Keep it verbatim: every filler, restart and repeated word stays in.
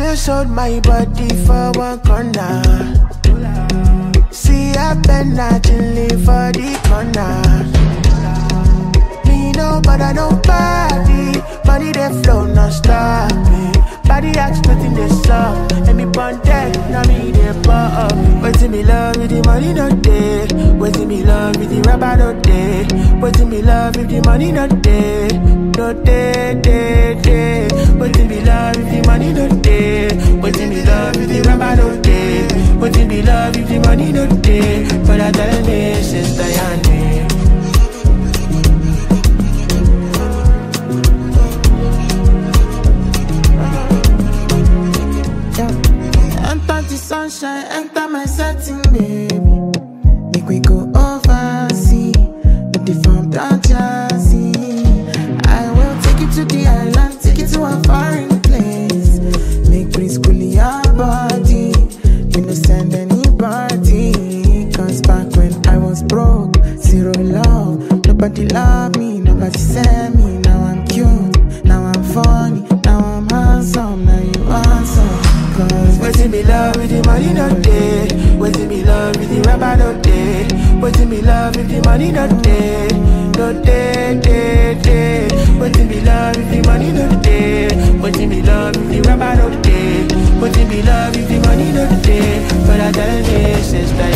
just sold my body for one corner. See, I been chilling for the corner. Me no, but I don't party. Money they flow, no stop me. Body acts nothing they saw. And me burn dead, now me they pop. Waiting me love with the money no day. Waiting me love with the rubber no day. Waiting me love with the money no day. No day, day, day. Waiting me love with the money no day. Waiting me love with the rubber no day. Waiting me love with the money no day. But I tell me, sister, your name. Sunshine, enter my setting, baby. Make we go overseas. Let the farm down Jersey. I will take you to the island, take you to a foreign place. Make Prince cool your body. We no send anybody. Cause back when I was broke, zero love. Nobody loved me, nobody sent me. Now I'm cute, now I'm funny, now I'm handsome, now you handsome. Cause waiting me love with the money no day. Waiting me love with the rubber no day. Waiting me love with the money no day. No day, day, day. Waiting me love with the money no day. Waiting me love with the rubber no day. Waiting me love with the money no day. But I tell me, sister,